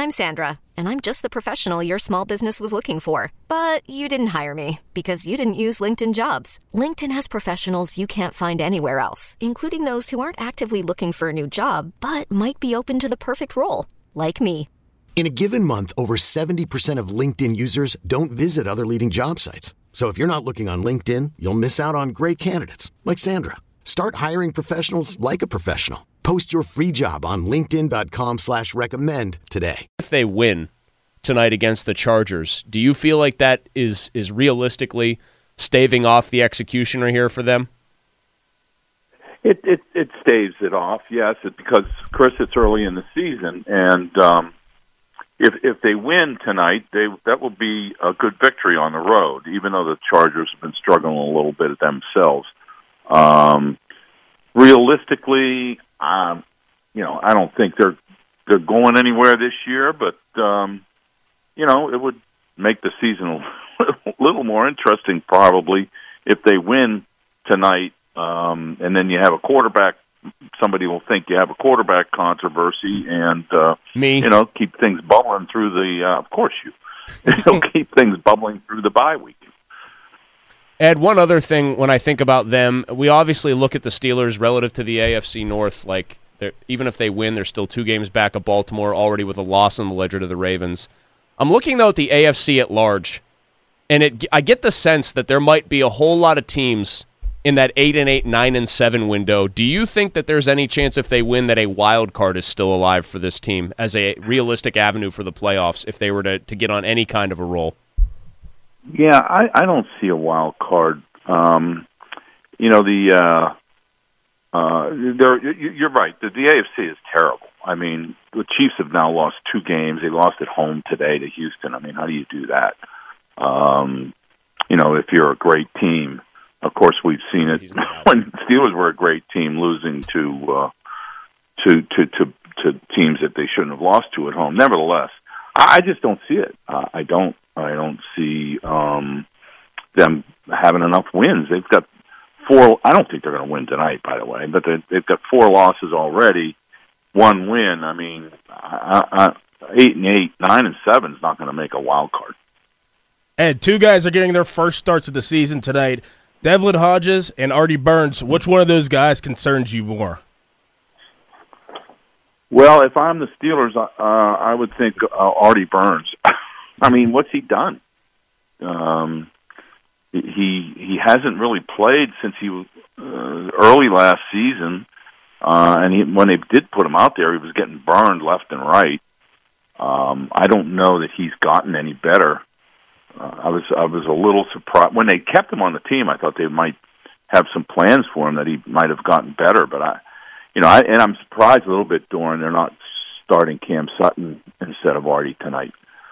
I'm Sandra, and I'm just the professional your small business was looking for. But you didn't hire me because you didn't use LinkedIn Jobs. LinkedIn has professionals you can't find anywhere else, including those who aren't actively looking for a new job, but might be open to the perfect role, like me. In a given month, over 70% of LinkedIn users don't visit other leading job sites. So if you're not looking on LinkedIn, you'll miss out on great candidates like Sandra. Start hiring professionals like a professional. Post your free job on linkedin.com/recommend today. If they win tonight against the Chargers, do you feel like that is realistically staving off the executioner here for them? It staves it off, yes, because, Chris, it's early in the season, and if they win tonight, that will be a good victory on the road, even though the Chargers have been struggling a little bit themselves. Realistically, I don't think they're going anywhere this year, but it would make the season a little more interesting probably if they win tonight, and then you have a quarterback. Somebody will think you have a quarterback controversy, and keep things bubbling through the. Of course, it'll keep things bubbling through the bye week. Ed, one other thing when I think about them, we obviously look at the Steelers relative to the AFC North. Like, even if they win, they're still 2 games back of Baltimore, already with a loss on the ledger to the Ravens. I'm looking, though, at the AFC at large, and I get the sense that there might be a whole lot of teams in that 8-8, 9-7 window. Do you think that there's any chance if they win that a wild card is still alive for this team as a realistic avenue for the playoffs if they were to get on any kind of a roll? Yeah, I don't see a wild card. You're right. The AFC is terrible. I mean, the Chiefs have now lost 2 games. They lost at home today to Houston. I mean, how do you do that? If you're a great team, of course, we've seen it when Steelers were a great team, losing to teams that they shouldn't have lost to at home. Nevertheless, I just don't see it. I don't see them having enough wins. They've got 4. I don't think they're going to win tonight, by the way, but they've got 4 losses already, 1 win. I mean, 8-8, 9-7 is not going to make a wild card. Ed, 2 guys are getting their first starts of the season tonight. Devlin Hodges and Artie Burns. Which one of those guys concerns you more? Well, if I'm the Steelers, I would think Artie Burns. I mean, what's he done? He hasn't really played since he was early last season, and when they did put him out there, he was getting burned left and right. I don't know that he's gotten any better. I was a little surprised when they kept him on the team. I thought they might have some plans for him that he might have gotten better, but I'm surprised a little bit, Doran, they're not starting Cam Sutton instead of Artie tonight.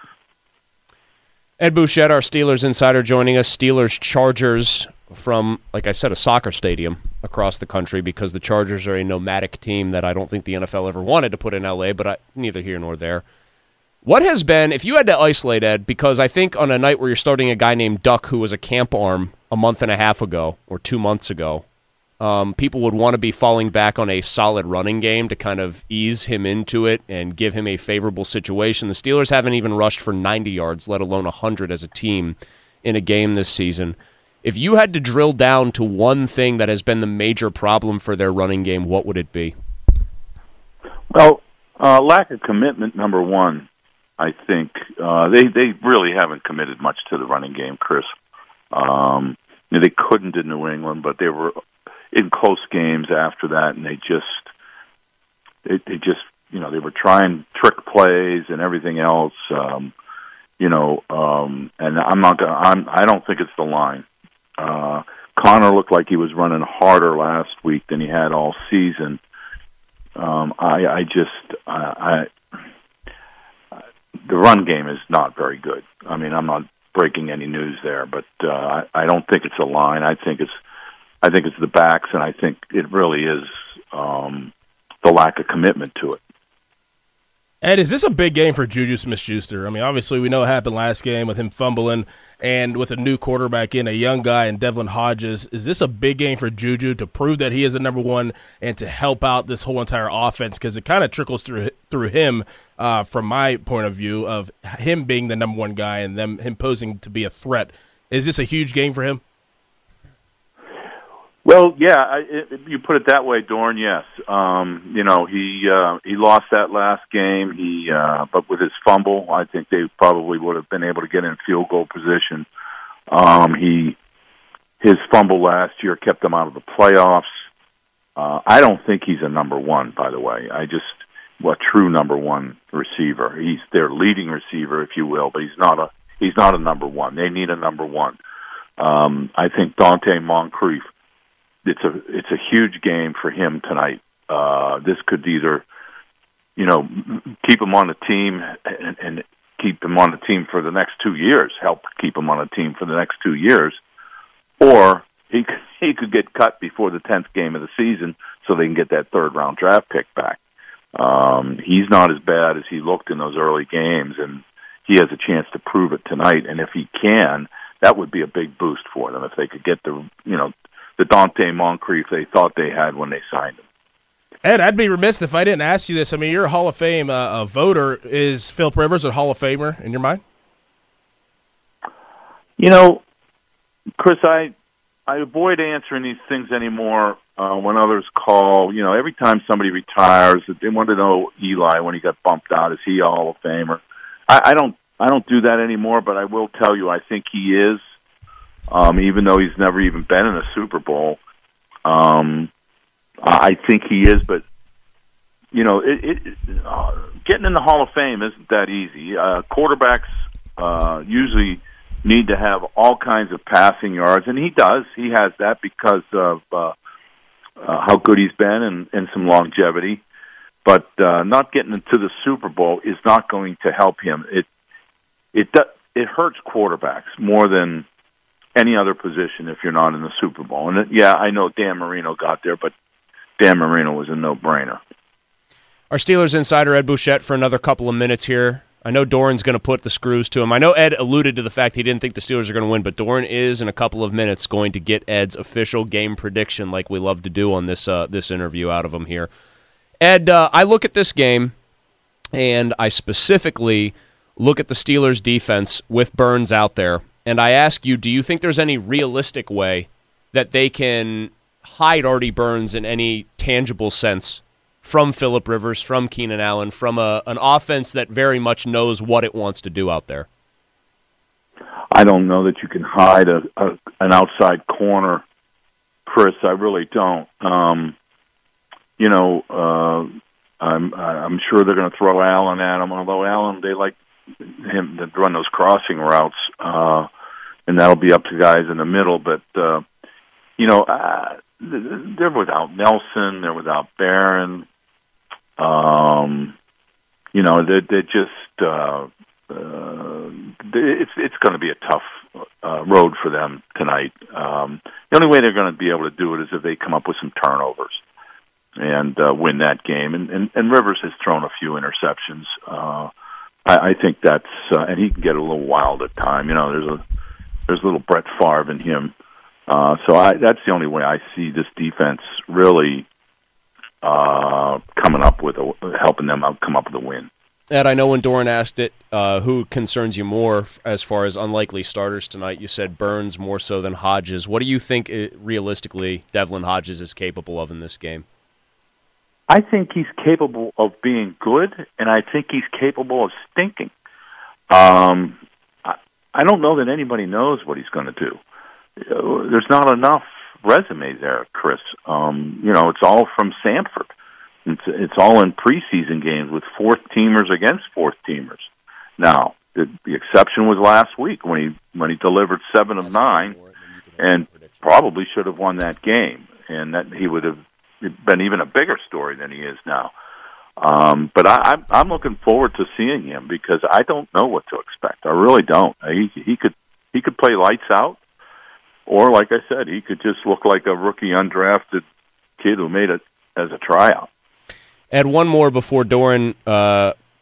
Ed Bouchette, our Steelers insider, joining us. Steelers-Chargers from, like I said, a soccer stadium across the country, because the Chargers are a nomadic team that I don't think the NFL ever wanted to put in L.A., but neither here nor there. What has been, if you had to isolate, Ed, because I think on a night where you're starting a guy named Duck who was a camp arm a month and a half ago or 2 months ago, people would want to be falling back on a solid running game to kind of ease him into it and give him a favorable situation. The Steelers haven't even rushed for 90 yards, let alone 100 as a team in a game this season. If you had to drill down to one thing that has been the major problem for their running game, what would it be? Well, lack of commitment, number one. I think they really haven't committed much to the running game, Chris. They couldn't in New England, but they were in close games after that, and they were trying trick plays and everything else. And I don't think it's the line. Connor looked like he was running harder last week than he had all season. The run game is not very good. I mean, I'm not breaking any news there, but I don't think it's a line. I think it's the backs, and I think it really is the lack of commitment to it. Ed, is this a big game for Juju Smith-Schuster? I mean, obviously we know what happened last game with him fumbling and with a new quarterback in, a young guy in Devlin Hodges. Is this a big game for Juju to prove that he is a number one and to help out this whole entire offense? Because it kind of trickles through him from my point of view of him being the number one guy and him posing to be a threat. Is this a huge game for him? Well, yeah, you put it that way, Dorn. Yes, he lost that last game. But with his fumble, I think they probably would have been able to get in field goal position. His fumble last year kept them out of the playoffs. I don't think he's a number one, by the way. A true number one receiver. He's their leading receiver, if you will, but he's not a number one. They need a number one. I think Dante Moncrief. It's a huge game for him tonight. This could either, keep him on the team and keep him on the team for the next 2 years, help keep him on the team for the next 2 years, or he could get cut before the 10th game of the season so they can get that third-round draft pick back. He's not as bad as he looked in those early games, and he has a chance to prove it tonight. And if he can, that would be a big boost for them if they could get the Dante Moncrief they thought they had when they signed him. Ed, I'd be remiss if I didn't ask you this. I mean, you're a Hall of Fame voter. Is Philip Rivers a Hall of Famer in your mind? Chris, I avoid answering these things anymore when others call. Every time somebody retires, they want to know Eli when he got bumped out. Is he a Hall of Famer? I don't do that anymore, but I will tell you I think he is. Even though he's never even been in a Super Bowl, I think he is. But getting in the Hall of Fame isn't that easy. Quarterbacks usually need to have all kinds of passing yards, and he does. He has that because of how good he's been and some longevity. But not getting into the Super Bowl is not going to help him. It hurts quarterbacks more than any other position if you're not in the Super Bowl. And I know Dan Marino got there, but Dan Marino was a no-brainer. Our Steelers insider Ed Bouchette for another couple of minutes here. I know Doran's going to put the screws to him. I know Ed alluded to the fact he didn't think the Steelers are going to win, but Doran is in a couple of minutes going to get Ed's official game prediction like we love to do on this interview out of him here. Ed, I look at this game, and I specifically look at the Steelers' defense with Burns out there, and I ask you, do you think there's any realistic way that they can hide Artie Burns in any tangible sense from Phillip Rivers, from Keenan Allen, from an offense that very much knows what it wants to do out there? I don't know that you can hide an outside corner, Chris. I really don't. I'm sure they're going to throw Allen at him, although Allen, they like him to run those crossing routes, and that'll be up to guys in the middle. But, they're without Nelson. They're without Barron. They're just it's going to be a tough road for them tonight. The only way they're going to be able to do it is if they come up with some turnovers and win that game. And Rivers has thrown a few interceptions. I think that's and he can get a little wild at time. There's a little Brett Favre in him. That's the only way I see this defense really helping them come up with a win. Ed, I know when Doran asked it, who concerns you more as far as unlikely starters tonight, you said Burns more so than Hodges. What do you think realistically Devlin Hodges is capable of in this game? I think he's capable of being good, and I think he's capable of stinking. I don't know that anybody knows what he's going to do. There's not enough resume there, Chris. It's all from Sanford. It's all in preseason games with fourth-teamers against fourth-teamers. Now, the exception was last week when he delivered 7 of 9 and probably should have won that game, and that he would have been even a bigger story than he is now. But I'm looking forward to seeing him because I don't know what to expect. I really don't. He could play lights out, or like I said, he could just look like a rookie undrafted kid who made it as a tryout. Ed, one more before Doran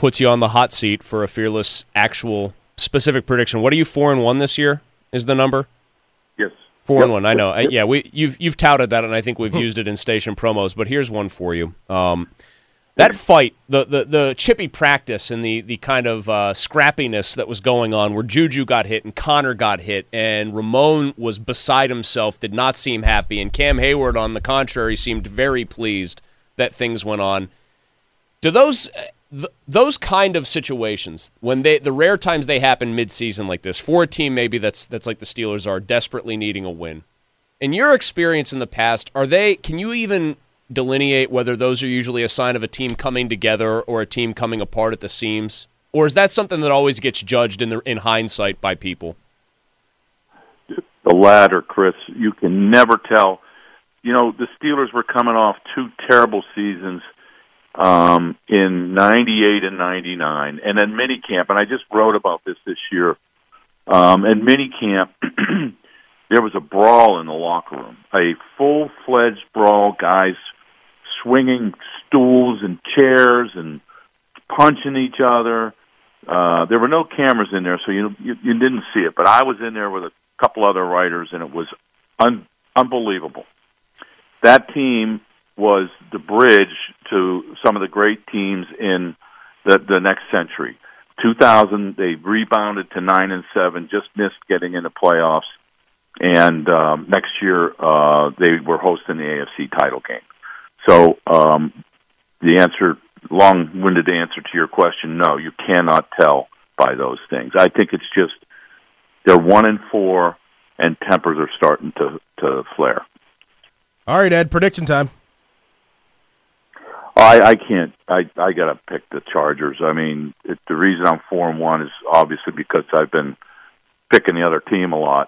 puts you on the hot seat for a fearless, actual, specific prediction. What are you, 4-1 this year? Is the number? Yes. 4-1. I know. You've touted that, and I think we've used it in station promos. But here's one for you. That fight, the chippy practice and the kind of scrappiness that was going on where Juju got hit and Connor got hit and Ramon was beside himself, did not seem happy, and Cam Hayward, on the contrary, seemed very pleased that things went on. Do those kind of situations, when the rare times they happen mid-season like this, for a team maybe that's like the Steelers are, desperately needing a win, in your experience in the past, can you even delineate whether those are usually a sign of a team coming together or a team coming apart at the seams? Or is that something that always gets judged in hindsight by people? The latter, Chris. You can never tell. You know, the Steelers were coming off 2 terrible seasons in 98 and 99. And then minicamp, and I just wrote about this year, and minicamp, there was a brawl in the locker room, a full-fledged brawl, guys swinging stools and chairs and punching each other. There were no cameras in there, so you didn't see it. But I was in there with a couple other writers, and it was unbelievable. That team was the bridge to some of the great teams in the next century. 2000, they rebounded to 9-7, just missed getting into playoffs. And next year, they were hosting the AFC title game. So the answer, long-winded answer to your question, no, you cannot tell by those things. I think it's just they're 1-4, and tempers are starting to flare. All right, Ed, prediction time. I can't. I got to pick the Chargers. I mean, the reason I'm 4-1 is obviously because I've been picking the other team a lot.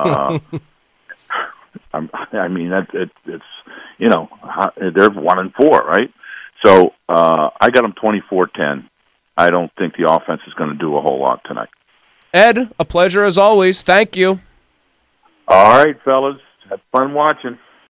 I mean, it's you know, they're 1-4, right? So I got them 24-10. I don't think the offense is going to do a whole lot tonight. Ed, a pleasure as always. Thank you. All right, fellas. Have fun watching.